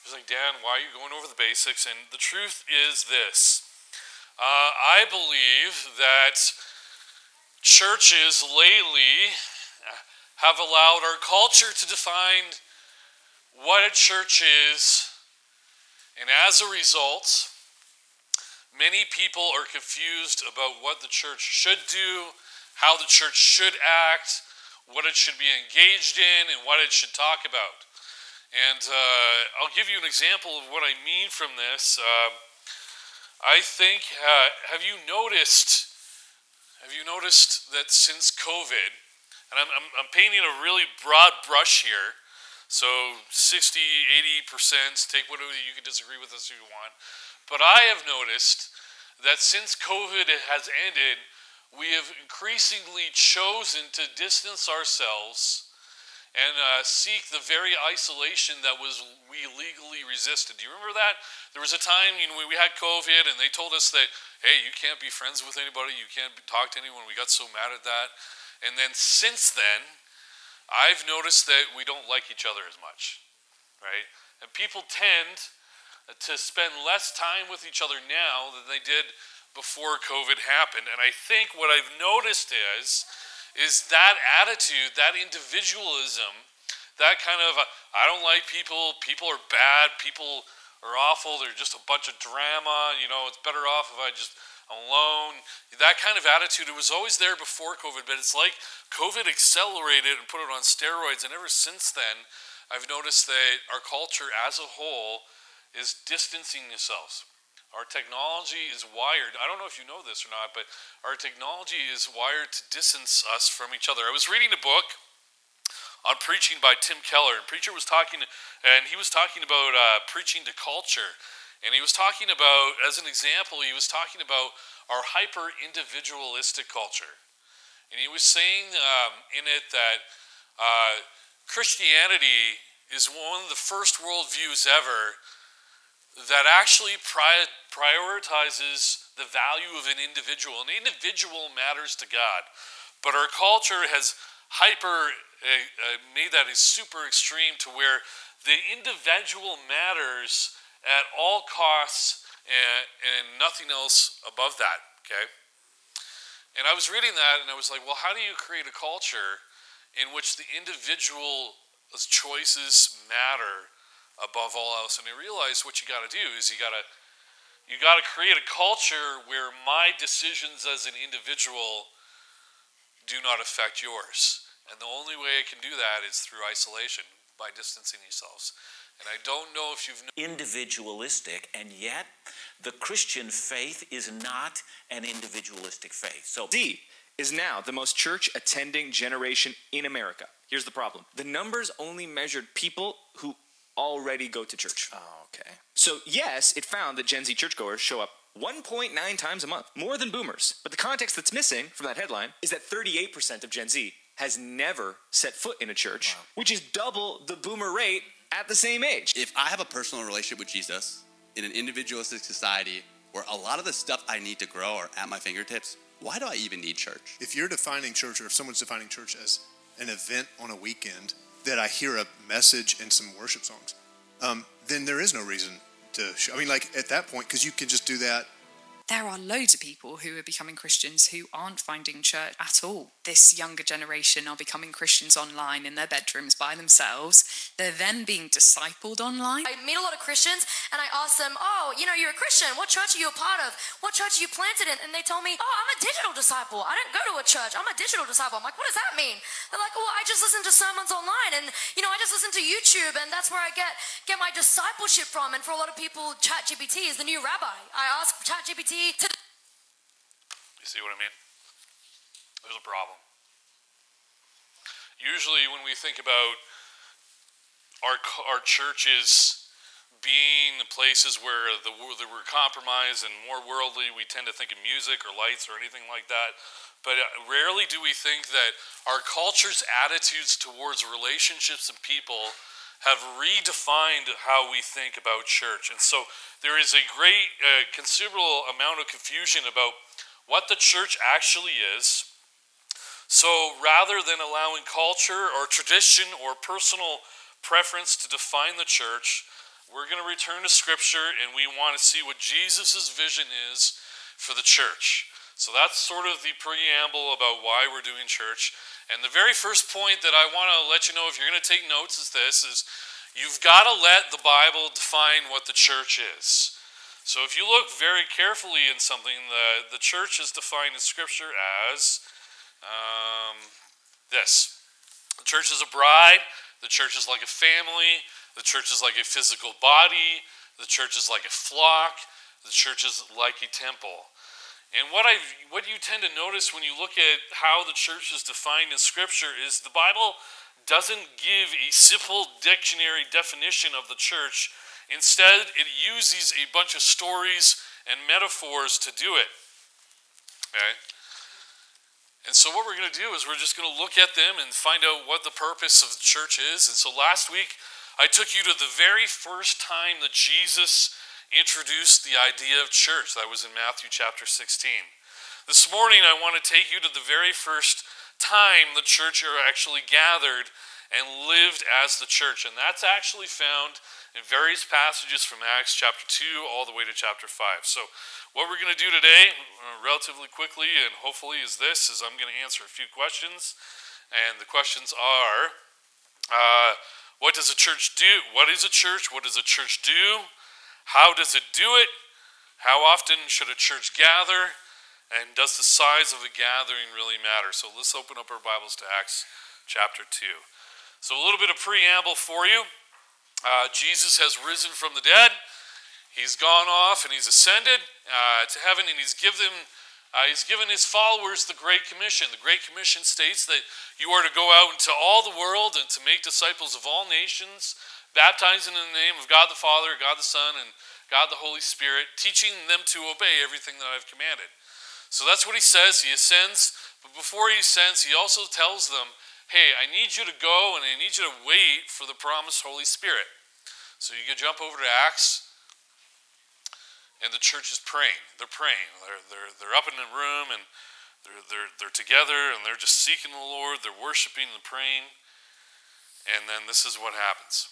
She's like, Dan, why are you going over the basics? And the truth is this. I believe that churches lately have allowed our culture to define what a church is, and as a result, many people are confused about what the church should do, how the church should act, what it should be engaged in, and what it should talk about. And I'll give you an example of what I mean from this. I think, have you noticed that since COVID, and I'm painting a really broad brush here, so 60, 80%, take whatever, you can disagree with us if you want, but I have noticed that since COVID has ended, we have increasingly chosen to distance ourselves and seek the very isolation that we legally resisted. Do you remember that? There was a time we had COVID and they told us that, hey, you can't be friends with anybody, you can't talk to anyone. We got so mad at that. And then since then, I've noticed that we don't like each other as much, right? And people tend to spend less time with each other now than they did before COVID happened. And I think what I've noticed is that attitude, that individualism, that kind of, I don't like people are bad, people are awful, they're just a bunch of drama, it's better off if I'm alone. That kind of attitude, it was always there before COVID, but it's like COVID accelerated and put it on steroids, and ever since then, I've noticed that our culture as a whole is distancing themselves. Our technology is wired, I don't know if you know this or not, but our technology is wired to distance us from each other. I was reading a book on preaching by Tim Keller, and he was talking about preaching to culture. And he was talking about, as an example, he was talking about our hyper-individualistic culture. And he was saying in it that Christianity is one of the first worldviews ever that actually prioritizes the value of an individual. An individual matters to God. But our culture has made that super extreme to where the individual matters at all costs and nothing else above that, okay? And I was reading that and I was like, well, how do you create a culture in which the individual's choices matter above all else? And I realized what you got to do is you got to create a culture where my decisions as an individual do not affect yours. And the only way I can do that is through isolation, by distancing yourselves. And I don't know if you've individualistic, and yet the Christian faith is not an individualistic faith. So Z is now the most church-attending generation in America. Here's the problem. The numbers only measured people who already go to church. Oh, okay. So yes, it found that Gen Z churchgoers show up 1.9 times a month, more than boomers. But the context that's missing from that headline is that 38% of Gen Z has never set foot in a church, wow, which is double the boomer rate at the same age. If I have a personal relationship with Jesus in an individualistic society where a lot of the stuff I need to grow are at my fingertips, why do I even need church? If you're defining church, or if someone's defining church as an event on a weekend that I hear a message and some worship songs, then there is no reason to at that point, because you can just do that. There are loads of people who are becoming Christians who aren't finding church at all. This younger generation are becoming Christians online in their bedrooms by themselves. They're then being discipled online. I meet a lot of Christians and I ask them, oh, you're a Christian. What church are you a part of? What church are you planted in? And they tell me, oh, I'm a digital disciple. I don't go to a church. I'm a digital disciple. I'm like, what does that mean? They're like, well, I just listen to sermons online and, I just listen to YouTube and that's where I get my discipleship from. And for a lot of people, ChatGPT is the new rabbi. I ask ChatGPT to... You see what I mean? There's a problem. Usually when we think about our churches being places where we're compromised and more worldly, we tend to think of music or lights or anything like that. But rarely do we think that our culture's attitudes towards relationships and people have redefined how we think about church. And so there is a great, considerable amount of confusion about what the church actually is. So rather than allowing culture or tradition or personal preference to define the church, we're going to return to Scripture, and we want to see what Jesus' vision is for the church. So that's sort of the preamble about why we're doing church. And the very first point that I want to let you know, if you're going to take notes, is this, is you've got to let the Bible define what the church is. So if you look very carefully in something, the church is defined in Scripture as this. The church is a bride. The church is like a family. The church is like a physical body. The church is like a flock. The church is like a temple. And what you tend to notice when you look at how the church is defined in Scripture is the Bible doesn't give a simple dictionary definition of the church. Instead, it uses a bunch of stories and metaphors to do it. Okay? And so what we're going to do is we're just going to look at them and find out what the purpose of the church is. And so last week, I took you to the very first time that Jesus introduced the idea of church. That was in Matthew chapter 16. This morning, I want to take you to the very first time the church are actually gathered and lived as the church. And that's actually found in various passages from Acts chapter 2 all the way to chapter 5. So what we're going to do today, relatively quickly and hopefully, is I'm going to answer a few questions. And the questions are, what does a church do? What is a church? What does a church do? How does it do it? How often should a church gather? And does the size of a gathering really matter? So let's open up our Bibles to Acts chapter 2. So a little bit of preamble for you. Jesus has risen from the dead. He's gone off and he's ascended to heaven, and he's given his followers the Great Commission. The Great Commission states that you are to go out into all the world and to make disciples of all nations, baptizing in the name of God the Father, God the Son, and God the Holy Spirit, teaching them to obey everything that I've commanded. So that's what he says. He ascends, but before he ascends, he also tells them, hey, I need you to go and I need you to wait for the promised Holy Spirit. So you can jump over to Acts, and the church is praying. They're praying. They're up in a room, and they're together, and they're just seeking the Lord. They're worshiping and praying. And then this is what happens.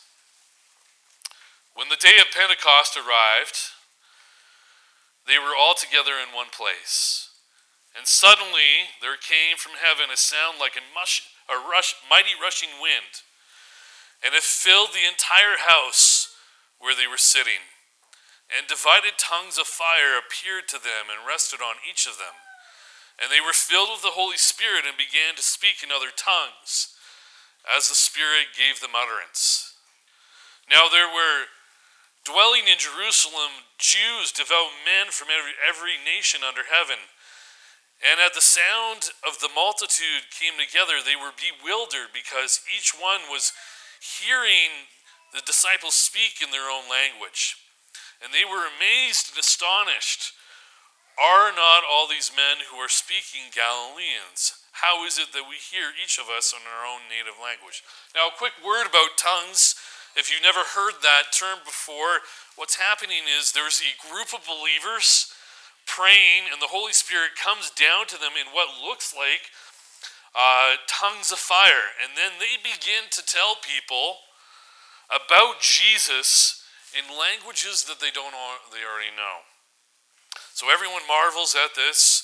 When the day of Pentecost arrived, they were all together in one place. And suddenly there came from heaven a sound like a mighty rushing wind, and it filled the entire house where they were sitting. And divided tongues of fire appeared to them and rested on each of them. And they were filled with the Holy Spirit and began to speak in other tongues, as the Spirit gave them utterance. Now there were dwelling in Jerusalem Jews, devout men from every nation under heaven. And at the sound of the multitude came together, they were bewildered because each one was hearing the disciples speak in their own language. And they were amazed and astonished. Are not all these men who are speaking Galileans? How is it that we hear each of us in our own native language? Now, a quick word about tongues. If you've never heard that term before, what's happening is there's a group of believers praying, and the Holy Spirit comes down to them in what looks like tongues of fire. And then they begin to tell people about Jesus in languages that they already know. So everyone marvels at this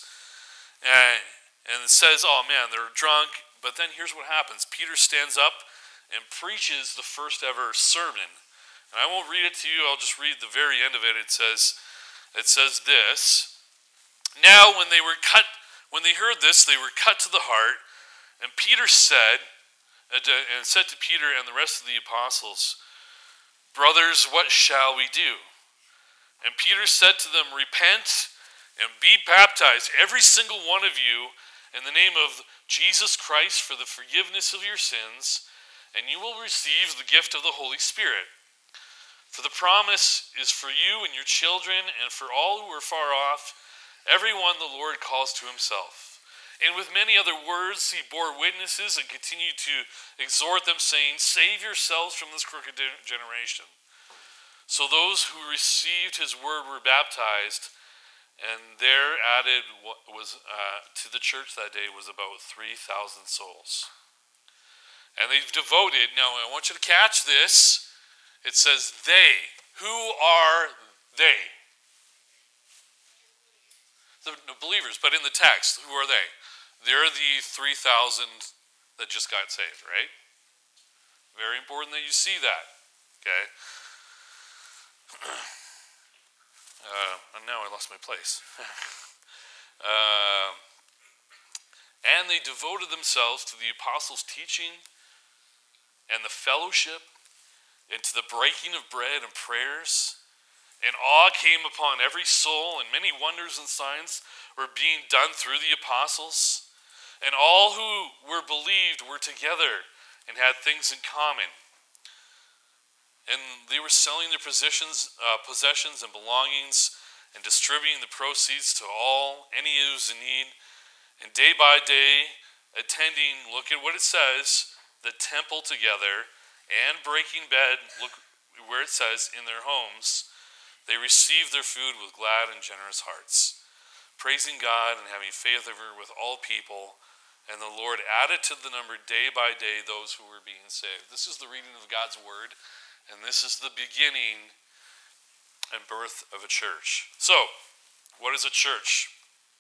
and says, oh man, they're drunk. But then here's what happens. Peter stands up and preaches the first ever sermon. And I won't read it to you, I'll just read the very end of it. It says this. Now when they heard this, they were cut to the heart. And Peter said to Peter and the rest of the apostles, brothers, what shall we do? And Peter said to them, repent and be baptized, every single one of you, in the name of Jesus Christ for the forgiveness of your sins, and you will receive the gift of the Holy Spirit. For the promise is for you and your children, and for all who are far off, everyone the Lord calls to himself. And with many other words he bore witnesses and continued to exhort them, saying, save yourselves from this crooked generation. So those who received his word were baptized, and there added what was to the church that day was about 3,000 souls. And they've devoted, now I want you to catch this, it says they, Who are they? The believers, but in the text, who are they? They're the 3,000 that just got saved, right? Very important that you see that, okay? And now I lost my place. And they devoted themselves to the apostles' teaching and the fellowship and to the breaking of bread and prayers. And awe came upon every soul, and many wonders and signs were being done through the apostles. And all who were believed were together and had things in common. And they were selling their possessions and belongings and distributing the proceeds to all, any who was in need. And day by day, attending, look at what it says, the temple together, and breaking bread, look where it says, in their homes, they received their food with glad and generous hearts, praising God and having favor with all people. And the Lord added to the number day by day those who were being saved. This is the reading of God's word, and this is the beginning and birth of a church. So, what is a church?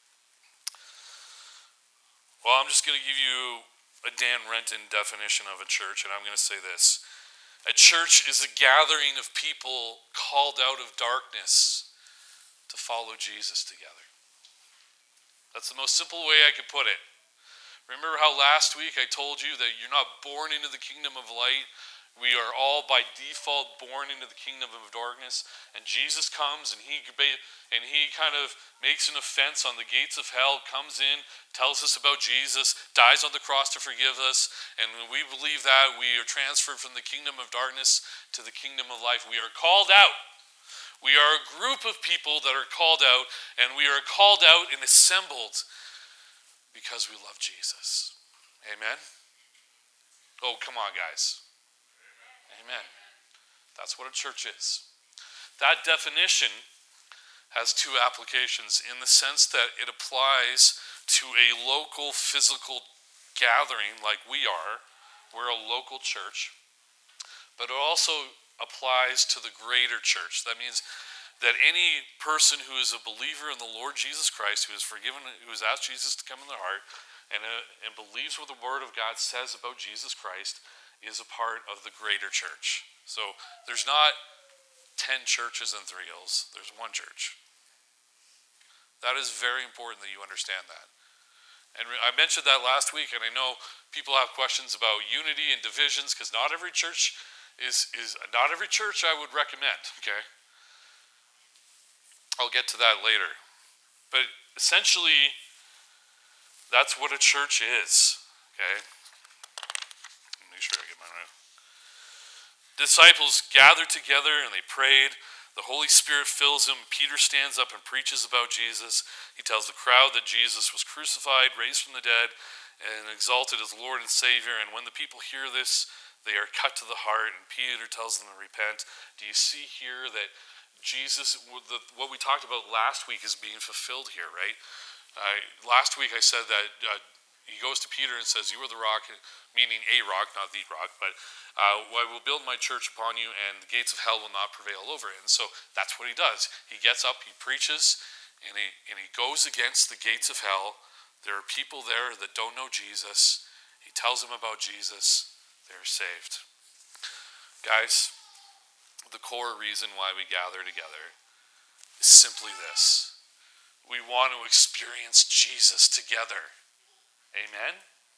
Well, I'm just going to give you a Dan Renton definition of a church, and I'm going to say this. A church is a gathering of people called out of darkness to follow Jesus together. That's the most simple way I could put it. Remember how last week I told you that you're not born into the kingdom of light? We are all by default born into the kingdom of darkness, and Jesus comes and he kind of makes an offense on the gates of hell, comes in, tells us about Jesus, dies on the cross to forgive us, and when we believe that, we are transferred from the kingdom of darkness to the kingdom of life. We are called out. We are a group of people that are called out, and we are called out and assembled because we love Jesus. Amen? Oh, come on, guys. Amen. That's what a church is. That definition has two applications in the sense that it applies to a local physical gathering like we are. We're a local church. But it also applies to the greater church. That means that any person who is a believer in the Lord Jesus Christ, who is forgiven, who has asked Jesus to come in their heart, and believes what the Word of God says about Jesus Christ, is a part of the greater church. So there's not 10 churches in Three Hills. There's one church. That is very important that you understand that. And I mentioned that last week, and I know people have questions about unity and divisions, because not every church is not every church I would recommend, okay? I'll get to that later. But essentially, that's what a church is, okay? Make sure I get my right. Disciples gathered together and they prayed. The Holy Spirit fills them. Peter stands up and preaches about Jesus. He tells the crowd that Jesus was crucified, raised from the dead, and exalted as Lord and Savior. And when the people hear this, they are cut to the heart, and Peter tells them to repent. Do you see here that Jesus, what we talked about last week, is being fulfilled here, right? Last week I said that he goes to Peter and says, "You are the rock," meaning a rock, not the rock, but I will build my church upon you, and the gates of hell will not prevail over it. And so that's what he does. He gets up, he preaches, and he goes against the gates of hell. There are people there that don't know Jesus. He tells them about Jesus. They're saved. Guys, the core reason why we gather together is simply this. We want to experience Jesus together. Amen?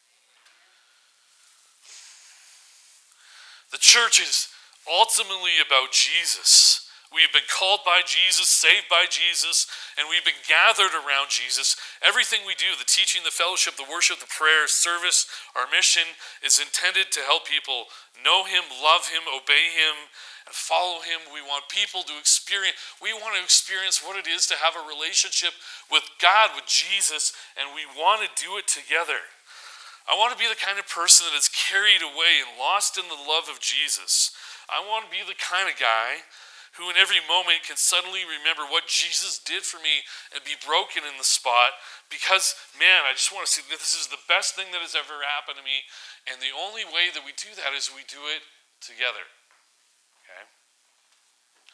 The church is ultimately about Jesus. We've been called by Jesus, saved by Jesus, and we've been gathered around Jesus. Everything we do, the teaching, the fellowship, the worship, the prayer, service, our mission is intended to help people know him, love him, obey him, and follow him. We want people to experience what it is to have a relationship with God, with Jesus, and we want to do it together. I want to be the kind of person that is carried away and lost in the love of Jesus. I want to be the kind of guy who in every moment can suddenly remember what Jesus did for me and be broken in the spot because, man, I just want to see that this is the best thing that has ever happened to me. And the only way that we do that is we do it together. Okay?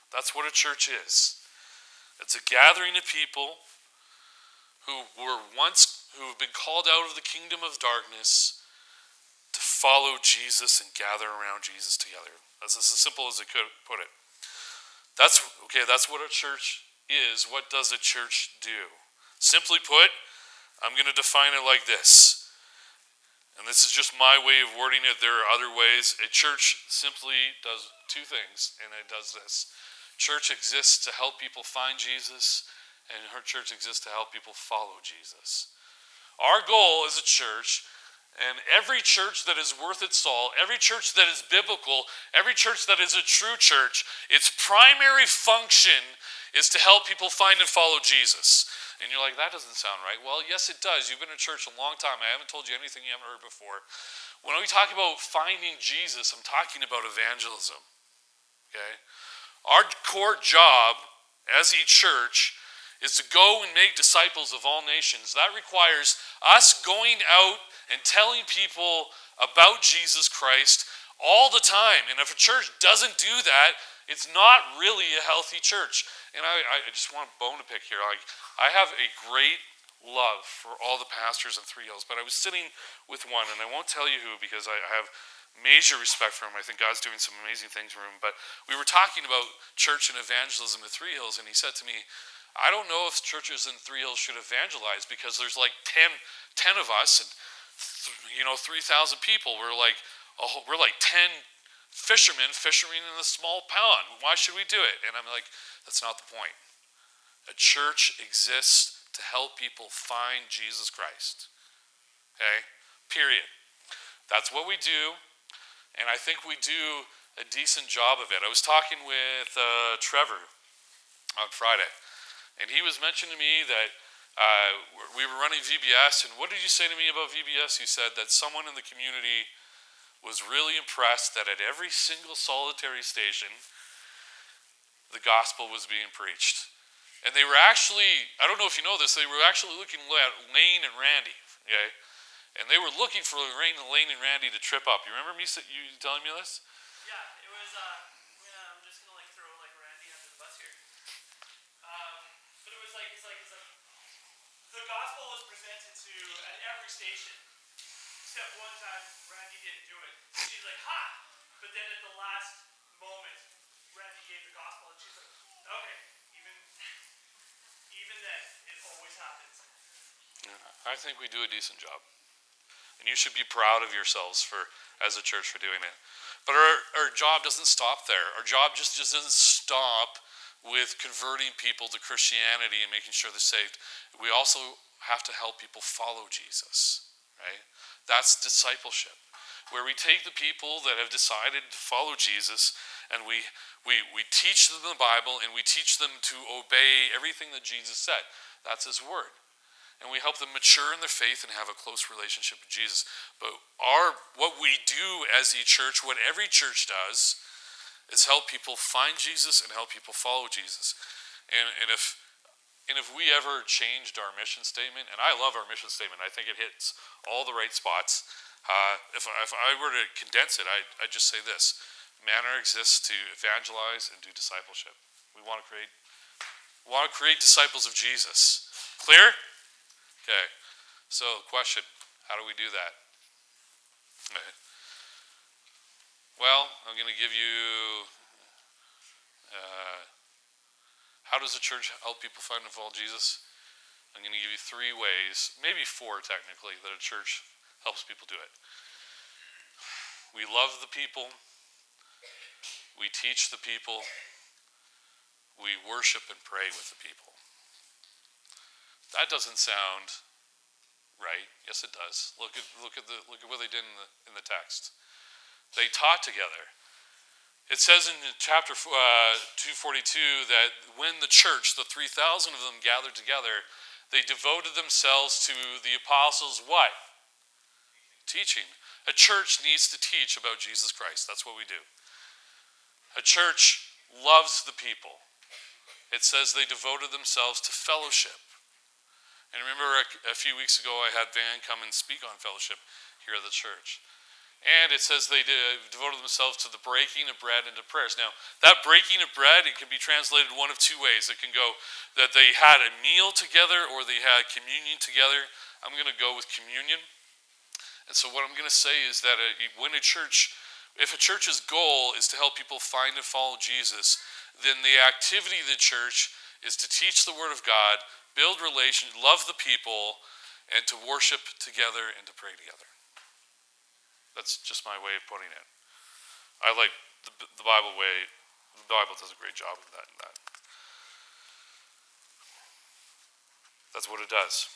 That's what a church is. It's a gathering of people who have been called out of the kingdom of darkness to follow Jesus and gather around Jesus together. That's as simple as I could put it. That's what a church is. What does a church do? Simply put, I'm going to define it like this. And this is just my way of wording it. There are other ways. A church simply does two things, and it does this. Church exists to help people find Jesus, and her church exists to help people follow Jesus. Our goal as a church, and every church that is worth its salt, every church that is biblical, every church that is a true church, its primary function is to help people find and follow Jesus. And you're like, that doesn't sound right. Well, yes, it does. You've been in church a long time. I haven't told you anything you haven't heard before. When we talk about finding Jesus, I'm talking about evangelism. Okay? Our core job as a church is to go and make disciples of all nations. That requires us going out and telling people about Jesus Christ all the time. And if a church doesn't do that, it's not really a healthy church. And I just want a bone to pick here. I have a great love for all the pastors in Three Hills, but I was sitting with one, and I won't tell you who because I have major respect for him. I think God's doing some amazing things for him. But we were talking about church and evangelism at Three Hills, and he said to me, I don't know if churches in Three Hills should evangelize because there's like 10 of us and 3,000 people. We're like 10 fishermen fishing in a small pond. Why should we do it? And I'm like, that's not the point. A church exists to help people find Jesus Christ. Okay? Period. That's what we do, and I think we do a decent job of it. I was talking with Trevor on Friday, and he was mentioning to me that we were running VBS, and what did you say to me about VBS? He said that someone in the community was really impressed that at every single solitary station, the gospel was being preached. And they were actually, I don't know if you know this, they were actually looking at Lane and Randy, okay? And they were looking for Lane and Randy to trip up. You remember you telling me this? Yeah, it was, I'm just going to throw Randy under the bus here. But it was the gospel was presented to at every station, except one time Randy didn't do it. She's like, ha! But then at the last moment, Randy gave the gospel, and she's like, okay, even then, it always happens. I think we do a decent job. And you should be proud of yourselves as a church for doing it. But our job doesn't stop there. Our job just doesn't stop with converting people to Christianity and making sure they're saved. We also have to help people follow Jesus, right? That's discipleship, where we take the people that have decided to follow Jesus and we teach them the Bible and we teach them to obey everything that Jesus said. That's his word. And we help them mature in their faith and have a close relationship with Jesus. But what we do as a church, what every church does, is help people find Jesus and help people follow Jesus. And if we ever changed our mission statement, and I love our mission statement, I think it hits all the right spots. If I were to condense it, I'd just say this: Manor exists to evangelize and do discipleship. We want to create disciples of Jesus. Clear? Okay, so question, how do we do that? Okay. Well, I'm going to give you, how does the church help people find and follow Jesus? I'm going to give you 3 ways, maybe 4 technically, that a church helps people do it. We love the people, we teach the people, we worship and pray with the people. That doesn't sound right. Yes, it does. Look at what they did in the text. They taught together. It says in chapter 242 that when the church, the 3,000 of them gathered together, they devoted themselves to the apostles' what? Teaching. A church needs to teach about Jesus Christ. That's what we do. A church loves the people. It says they devoted themselves to fellowship. And remember a few weeks ago I had Van come and speak on fellowship here at the church. And it says they devoted themselves to the breaking of bread and to prayers. Now, that breaking of bread, it can be translated one of two ways. It can go that they had a meal together or they had communion together. I'm going to go with communion. And so what I'm going to say is that if a church's goal is to help people find and follow Jesus, then the activity of the church is to teach the Word of God, build relations, love the people, and to worship together and to pray together. That's just my way of putting it. I like the Bible way. The Bible does a great job of that. That's what it does.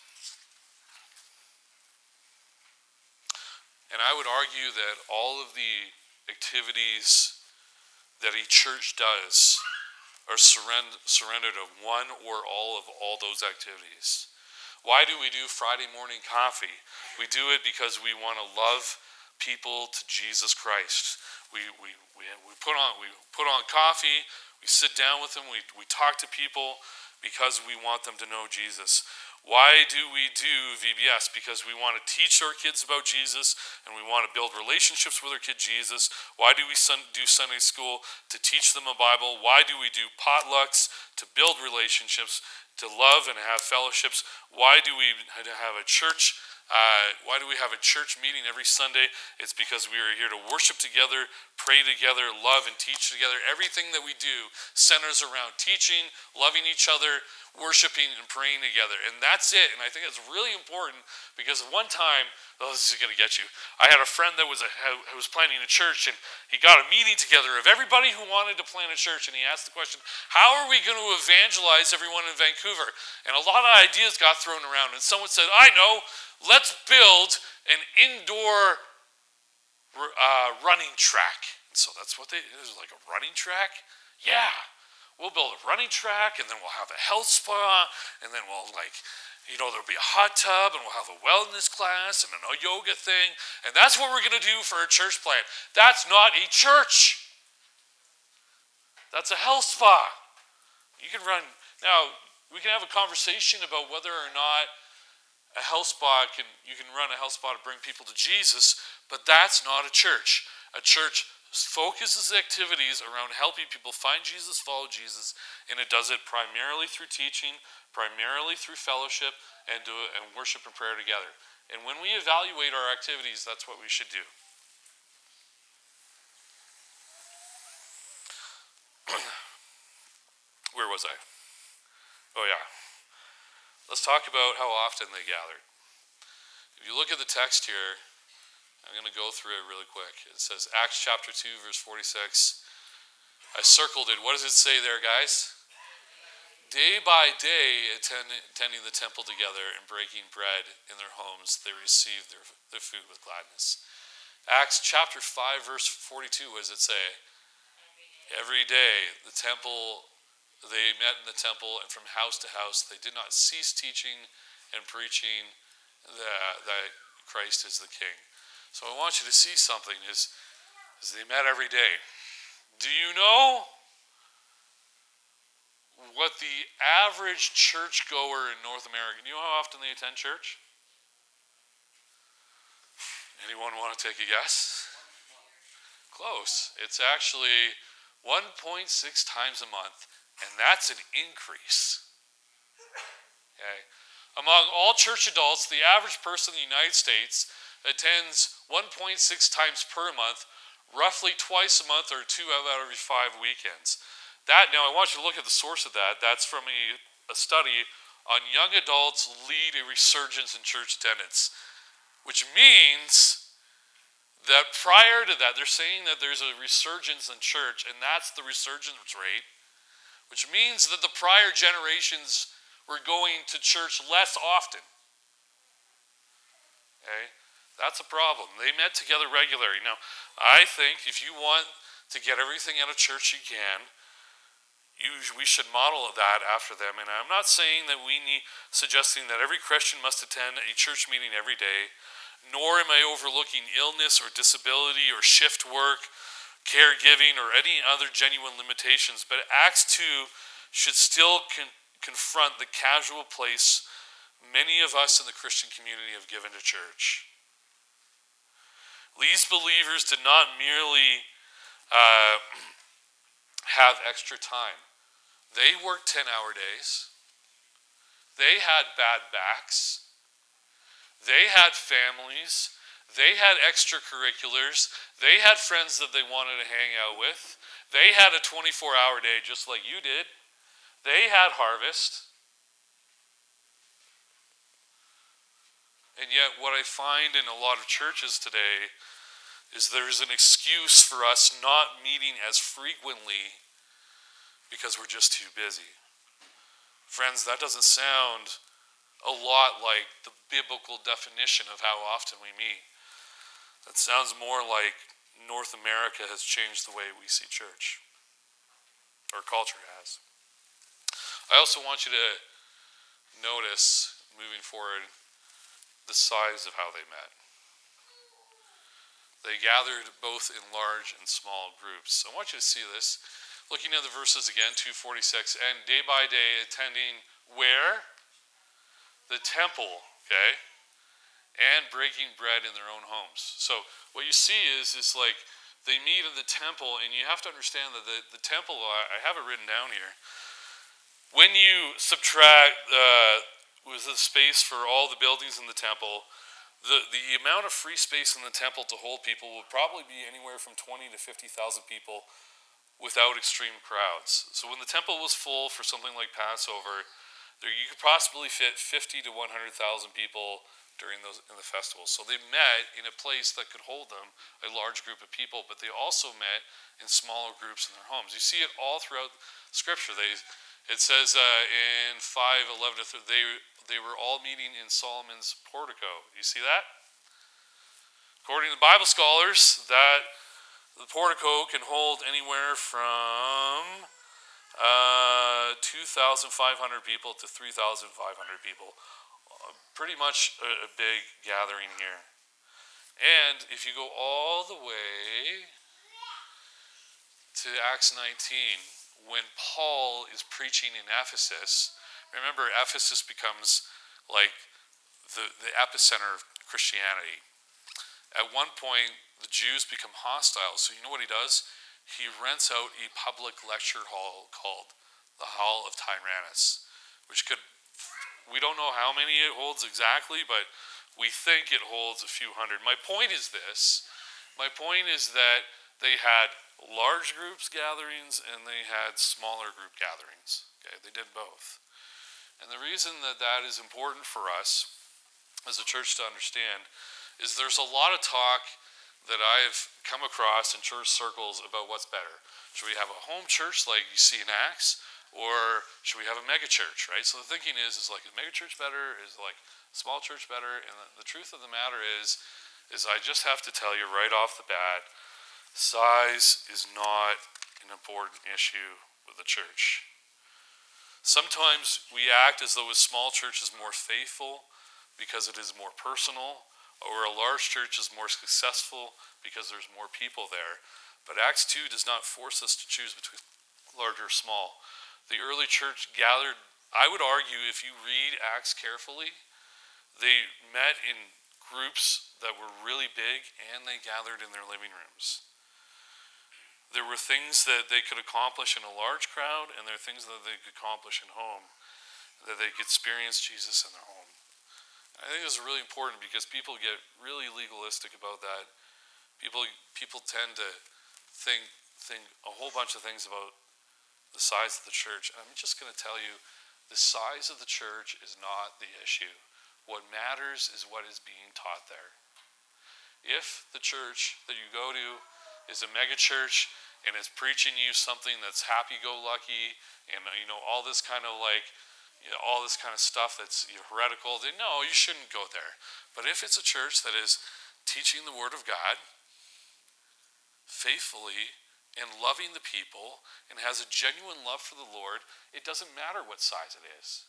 And I would argue that all of the activities that a church does are surrendered to one or all of all those activities. Why do we do Friday morning coffee? We do it because we want to love people to Jesus Christ. We put on coffee, we sit down with them, we talk to people because we want them to know Jesus. Why do we do VBS? Because we want to teach our kids about Jesus and we want to build relationships with our kid Jesus. Why do we do Sunday school? To teach them a Bible. Why do we do potlucks? To build relationships, to love and have fellowships. Why do we have a church? Why do we have a church meeting every Sunday? It's because we are here to worship together, pray together, love and teach together. Everything that we do centers around teaching, loving each other, worshiping and praying together. And that's it. And I think it's really important because one time, this is going to get you. I had a friend that was planning a church, and he got a meeting together of everybody who wanted to plant a church, and he asked the question, how are we going to evangelize everyone in Vancouver? And a lot of ideas got thrown around, and someone said, I know, let's build an indoor running track. And so that's what it was, like a running track? Yeah. We'll build a running track, and then we'll have a health spa, and then we'll there'll be a hot tub, and we'll have a wellness class and a yoga thing, and that's what we're going to do for a church plant. That's not a church. That's a health spa. You can run. Now, we can have a conversation about whether or not a health spa you can run a health spa to bring people to Jesus, but that's not a church. A church focuses activities around helping people find Jesus, follow Jesus, and it does it primarily through teaching, primarily through fellowship, and worship and prayer together. And when we evaluate our activities, that's what we should do. Where was I? Oh yeah. Let's talk about how often they gathered. If you look at the text here, I'm going to go through it really quick. It says, Acts chapter 2, verse 46. I circled it. What does it say there, guys? Day by day, attending the temple together and breaking bread in their homes, they received their food with gladness. Acts chapter 5, verse 42, what does it say? Every day, they met in the temple, and from house to house, they did not cease teaching and preaching that Christ is the King. So I want you to see something is they met every day. Do you know what the average churchgoer in North America, do you know how often they attend church? Anyone want to take a guess? Close. It's actually 1.6 times a month, and that's an increase. Okay. Among all church adults, the average person in the United States attends 1.6 times per month, roughly twice a month or 2 out of every 5 weekends. Now I want you to look at the source of that. That's from a study on young adults lead a resurgence in church attendance, which means that prior to that, they're saying that there's a resurgence in church, and that's the resurgence rate, which means that the prior generations were going to church less often. Okay? That's a problem. They met together regularly. Now, I think if you want to get everything out of church you can, we should model that after them. And I'm not saying that suggesting that every Christian must attend a church meeting every day, nor am I overlooking illness or disability or shift work, caregiving, or any other genuine limitations. But Acts 2 should still confront the casual place many of us in the Christian community have given to church. These believers did not merely have extra time. They worked 10-hour days. They had bad backs. They had families. They had extracurriculars. They had friends that they wanted to hang out with. They had a 24-hour day just like you did. They had harvest. And yet what I find in a lot of churches today is there's an excuse for us not meeting as frequently because we're just too busy. Friends, that doesn't sound a lot like the biblical definition of how often we meet. That sounds more like North America has changed the way we see church, or culture has. I also want you to notice, moving forward, the size of how they met. They gathered both in large and small groups. I want you to see this. Looking at the verses again, 2:46, and day by day attending where? The temple, okay? And breaking bread in their own homes. So what you see is like they meet in the temple, and you have to understand that the temple, I have it written down here. When you subtract was the space for all the buildings in the temple, the amount of free space in the temple to hold people would probably be anywhere from 20 to 50,000 people without extreme crowds. So when the temple was full for something like Passover, you could possibly fit 50 to 100,000 people during in the festival. So they met in a place that could hold them, a large group of people, but they also met in smaller groups in their homes. You see it all throughout Scripture. It says in 5:11 to 13, they were all meeting in Solomon's portico. You see that? According to Bible scholars, that the portico can hold anywhere from 2,500 people to 3,500 people. Pretty much a big gathering here. And if you go all the way to Acts 19, when Paul is preaching in Ephesus, remember Ephesus becomes like the epicenter of Christianity. At one point, the Jews become hostile. So you know what he does? He rents out a public lecture hall called the Hall of Tyrannus, which we don't know how many it holds exactly, but we think it holds a few hundred. My point is this. My point is that they had large groups gatherings and they had smaller group gatherings. Okay, they did both. And the reason that is important for us as a church to understand is there's a lot of talk that I've come across in church circles about what's better. Should we have a home church like you see in Acts, or should we have a mega church, right? So the thinking is like, is mega church better? Is like small church better? And the truth of the matter is I just have to tell you right off the bat, size is not an important issue with the church. Sometimes we act as though a small church is more faithful because it is more personal, or a large church is more successful because there's more people there. But Acts 2 does not force us to choose between large or small. The early church gathered, I would argue, if you read Acts carefully, they met in groups that were really big and they gathered in their living rooms. There were things that they could accomplish in a large crowd, and there are things that they could accomplish in home, that they could experience Jesus in their home. I think this is really important because people get really legalistic about that. People tend to think a whole bunch of things about the size of the church. And I'm just going to tell you, the size of the church is not the issue. What matters is what is being taught there. If the church that you go to is a mega church and is preaching you something that's happy-go-lucky and all this kind of all this kind of stuff that's heretical, then no, you shouldn't go there. But if it's a church that is teaching the Word of God faithfully and loving the people and has a genuine love for the Lord, it doesn't matter what size it is.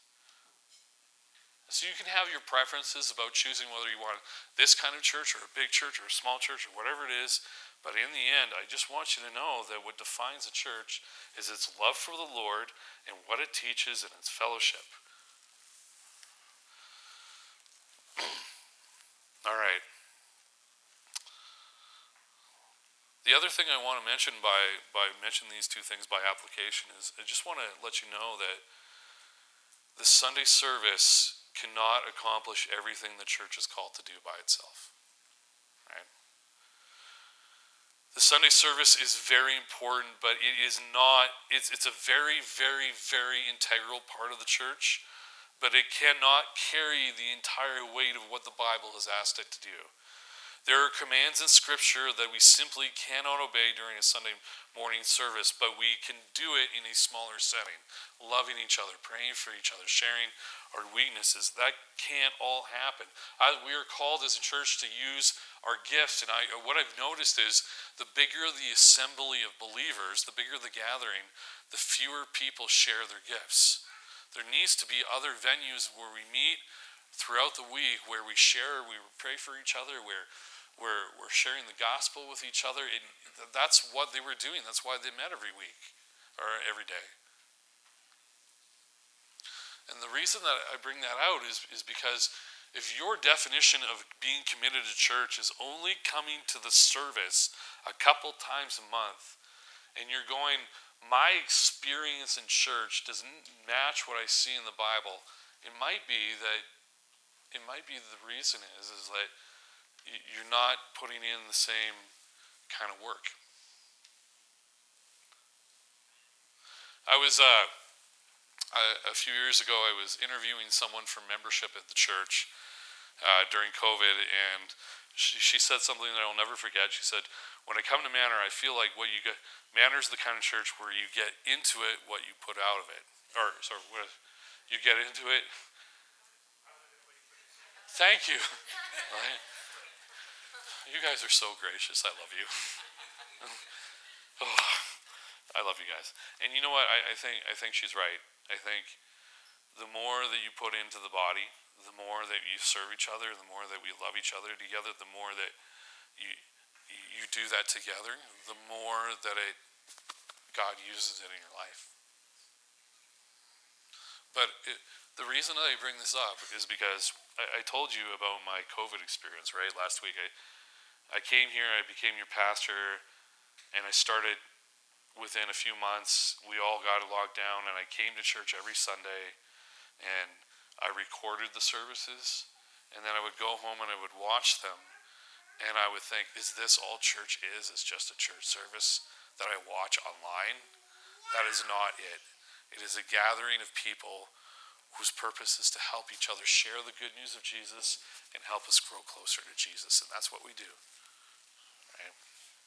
So you can have your preferences about choosing whether you want this kind of church or a big church or a small church or whatever it is, but in the end, I just want you to know that what defines a church is its love for the Lord and what it teaches and its fellowship. All right. The other thing I want to mention by mentioning these two things by application is I just want to let you know that the Sunday service cannot accomplish everything the church is called to do by itself. Right? The Sunday service is very important, but it is not, it's a very, very, very integral part of the church, but it cannot carry the entire weight of what the Bible has asked it to do. There are commands in Scripture that we simply cannot obey during a Sunday morning service, but we can do it in a smaller setting, loving each other, praying for each other, sharing our weaknesses. That can't all happen. We are called as a church to use our gifts, and what I've noticed is the bigger the assembly of believers, the bigger the gathering, the fewer people share their gifts. There needs to be other venues where we meet throughout the week, where we share, we pray for each other, where we're sharing the gospel with each other. That's what they were doing. That's why they met every week or every day. And the reason that I bring that out is because if your definition of being committed to church is only coming to the service a couple times a month, and you're going, my experience in church doesn't match what I see in the Bible, it might be the reason is that you're not putting in the same kind of work. I was a few years ago, I was interviewing someone for membership at the church during COVID, and she said something that I'll never forget. She said, when I come to Manor, I feel like what you get, Manor's the kind of church where you get into it what you put out of it. Or, sorry, you get into it. Thank you. Right? You guys are so gracious. I love you. Oh, I love you guys. And you know what? I think she's right. I think the more that you put into the body, the more that you serve each other, the more that we love each other together, the more that you do that together, the more that God uses it in your life. But the reason that I bring this up is because I told you about my COVID experience, right? Last week I came here, I became your pastor, and I started within a few months. We all got locked down, and I came to church every Sunday, and I recorded the services, and then I would go home and I would watch them, and I would think, is this all church is? It's just a church service that I watch online? That is not it. It is a gathering of people whose purpose is to help each other share the good news of Jesus and help us grow closer to Jesus, and that's what we do. Right?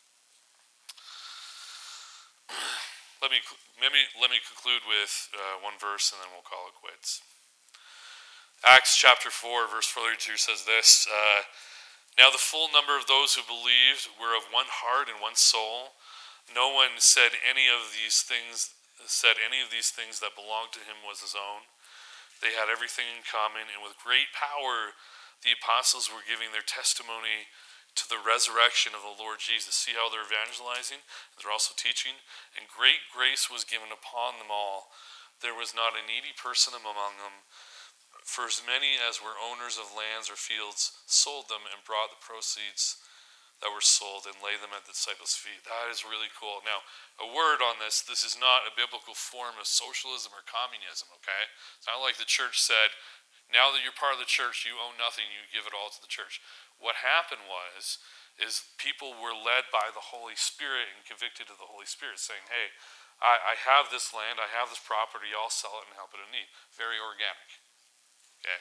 Let me conclude with one verse, and then we'll call it quits. Acts chapter 4, verse 42 says this, now the full number of those who believed were of one heart and one soul. No one said any of these things that belonged to him was his own. They had everything in common, and with great power the apostles were giving their testimony to the resurrection of the Lord Jesus. See how they're evangelizing? They're also teaching. And great grace was given upon them all. There was not a needy person among them. For as many as were owners of lands or fields sold them and brought the proceeds that were sold and laid them at the disciples' feet. That is really cool. Now, a word on this is not a biblical form of socialism or communism, okay? It's not like the church said, now that you're part of the church, you own nothing, you give it all to the church. What happened is people were led by the Holy Spirit and convicted of the Holy Spirit, saying, hey, I have this land, I have this property, I'll sell it and help it in need. Very organic. Okay.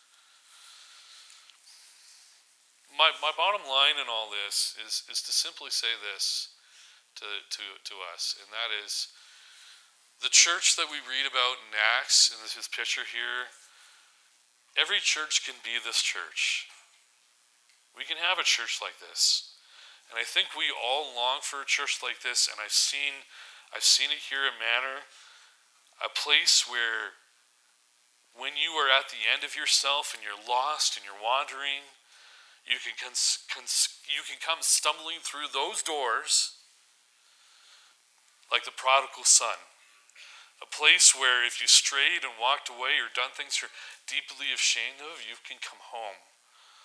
My bottom line in all this is to simply say this to us, and that is the church that we read about in Acts, in this picture here, every church can be this church. We can have a church like this. And I think we all long for a church like this, and I've seen it here at Manor, a place where when you are at the end of yourself and you're lost and you're wandering, you can come stumbling through those doors like the prodigal son. A place where if you strayed and walked away or done things you're deeply ashamed of, you can come home.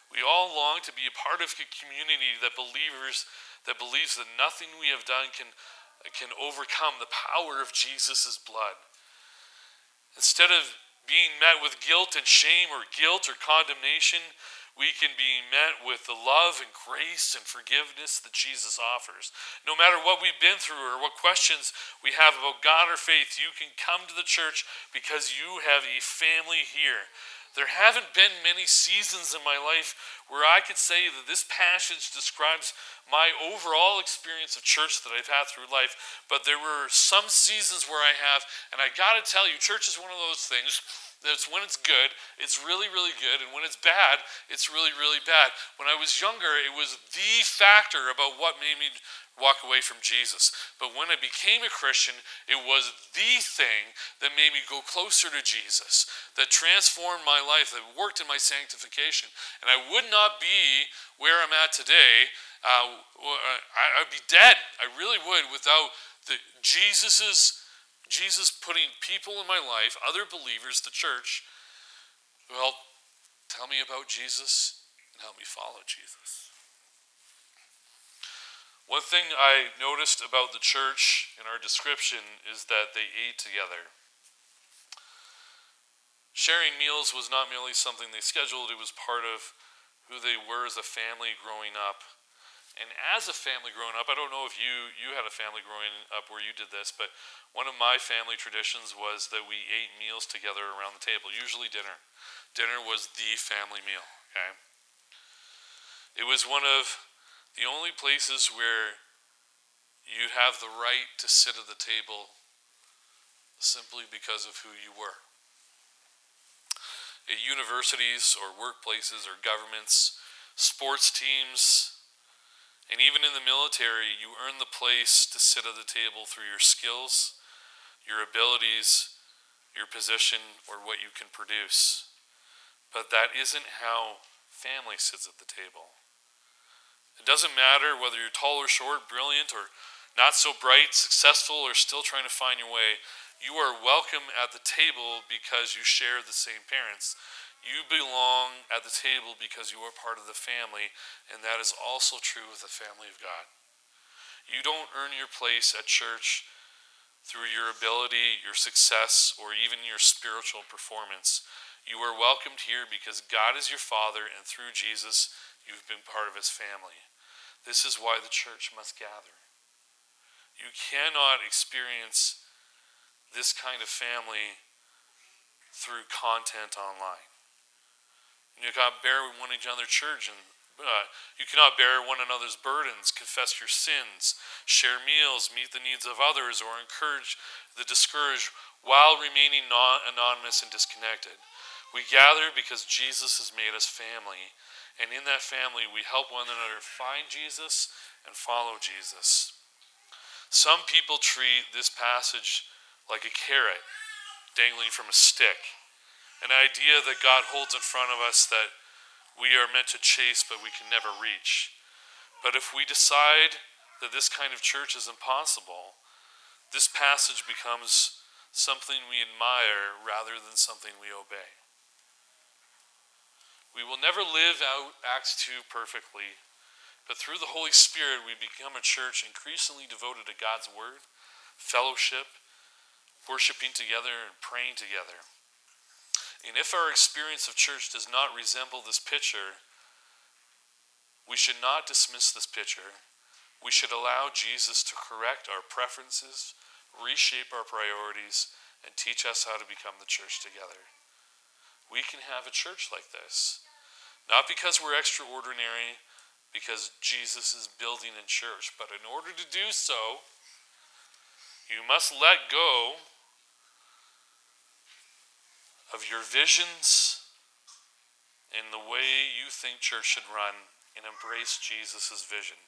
We all long to be a part of a community that believes that nothing we have done can overcome the power of Jesus' blood. Instead of being met with guilt and shame or guilt or condemnation, we can be met with the love and grace and forgiveness that Jesus offers. No matter what we've been through or what questions we have about God or faith, you can come to the church because you have a family here. There haven't been many seasons in my life where I could say that this passage describes my overall experience of church that I've had through life, but there were some seasons where I have, and I gotta tell you, church is one of those things that's when it's good, it's really, really good, and when it's bad, it's really, really bad. When I was younger, it was the factor about what made me walk away from Jesus. But when I became a Christian, it was the thing that made me go closer to Jesus, that transformed my life, that worked in my sanctification. And I would not be where I'm at today. I'd be dead. I really would without Jesus putting people in my life, other believers, the church, who help tell me about Jesus and help me follow Jesus. One thing I noticed about the church in our description is that they ate together. Sharing meals was not merely something they scheduled, it was part of who they were as a family growing up. And as a family growing up, I don't know if you had a family growing up where you did this, but one of my family traditions was that we ate meals together around the table, usually dinner. Dinner was the family meal, okay? It was one of the only places where you'd have the right to sit at the table simply because of who you were. At universities or workplaces or governments, sports teams, and even in the military, you earn the place to sit at the table through your skills, your abilities, your position, or what you can produce. But that isn't how family sits at the table. It doesn't matter whether you're tall or short, brilliant or not so bright, successful or still trying to find your way. You are welcome at the table because you share the same parents. You belong at the table because you are part of the family, and that is also true with the family of God. You don't earn your place at church through your ability, your success, or even your spiritual performance. You are welcomed here because God is your Father, and through Jesus, you've been part of his family. This is why the church must gather. You cannot experience this kind of family through content online. You cannot bear one another's church, and you cannot bear one another's burdens, confess your sins, share meals, meet the needs of others, or encourage the discouraged while remaining anonymous and disconnected. We gather because Jesus has made us family. And in that family, we help one another find Jesus and follow Jesus. Some people treat this passage like a carrot dangling from a stick, an idea that God holds in front of us that we are meant to chase but we can never reach. But if we decide that this kind of church is impossible, this passage becomes something we admire rather than something we obey. We will never live out Acts 2 perfectly, but through the Holy Spirit we become a church increasingly devoted to God's Word, fellowship, worshiping together, and praying together. And if our experience of church does not resemble this picture, we should not dismiss this picture. We should allow Jesus to correct our preferences, reshape our priorities, and teach us how to become the church together. We can have a church like this, not because we're extraordinary, because Jesus is building a church, but in order to do so, you must let go of your visions and the way you think church should run and embrace Jesus' vision.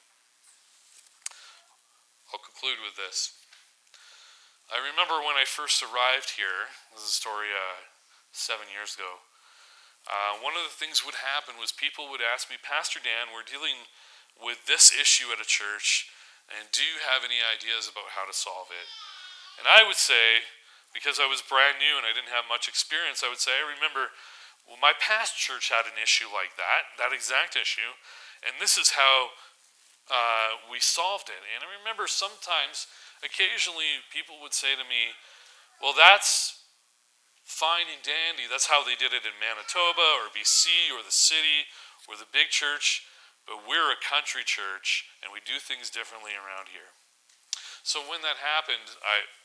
I'll conclude with this. I remember when I first arrived here, this is a story 7 years ago, one of the things would happen was people would ask me, Pastor Dan, we're dealing with this issue at a church, and do you have any ideas about how to solve it? And I would say, because I was brand new and I didn't have much experience, I would say, I remember Well, my past church had an issue like that exact issue, and this is how we solved it. And I remember sometimes, occasionally, people would say to me, well, that's fine and dandy. That's how they did it in Manitoba or BC or the city or the big church, but we're a country church, and we do things differently around here. So when that happened,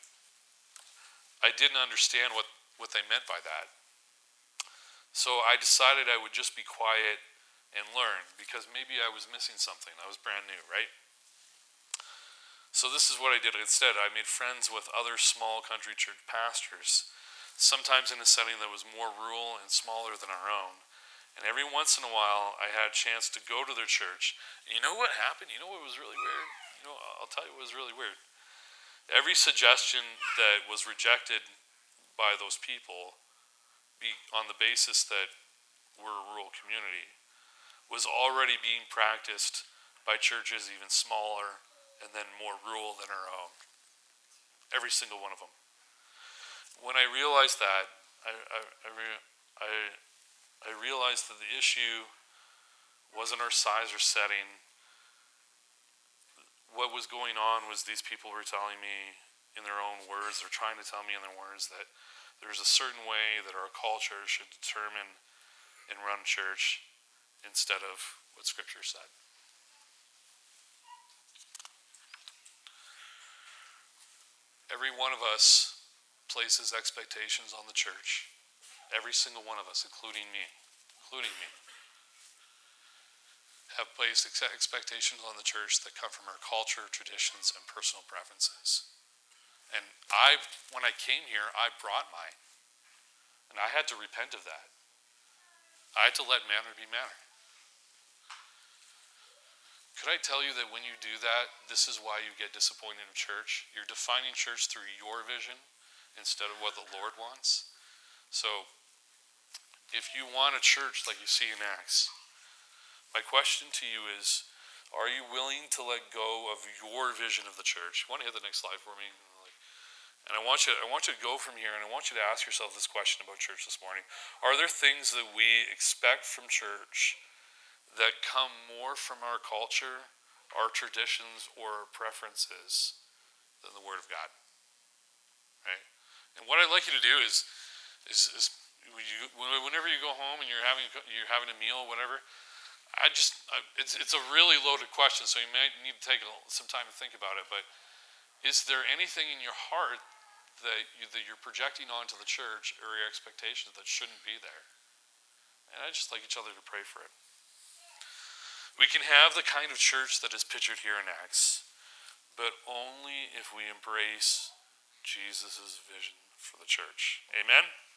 I didn't understand what they meant by that. So I decided I would just be quiet and learn, because maybe I was missing something. I was brand new, right? So this is what I did instead. I made friends with other small country church pastors, sometimes in a setting that was more rural and smaller than our own. And every once in a while, I had a chance to go to their church. And you know what happened? You know what was really weird? I'll tell you what was really weird. Every suggestion that was rejected by those people, on the basis that we're a rural community, was already being practiced by churches even smaller and then more rural than our own. Every single one of them. When I realized that, I realized that the issue wasn't our size or setting. What was going on was these people were telling me in their own words, they're trying to tell me in their words, that there's a certain way that our culture should determine and run church instead of what Scripture said. Every one of us places expectations on the church. Every single one of us, including me, have placed expectations on the church that come from our culture, traditions, and personal preferences. And when I came here, I brought mine. And I had to repent of that. I had to let manner be manner. Could I tell you that when you do that, this is why you get disappointed in church? You're defining church through your vision instead of what the Lord wants. So, if you want a church like you see in Acts, my question to you is, are you willing to let go of your vision of the church? You want to hit the next slide for me? And I want you to go from here, and I want you to ask yourself this question about church this morning. Are there things that we expect from church that come more from our culture, our traditions, or our preferences than the Word of God? Right? And what I'd like you to do is whenever you go home and you're having a meal, whatever, it's a really loaded question, so you might need to take some time to think about it. But is there anything in your heart that you're projecting onto the church or your expectations that shouldn't be there? And I'd just like each other to pray for it. We can have the kind of church that is pictured here in Acts, but only if we embrace Jesus' vision for the church. Amen?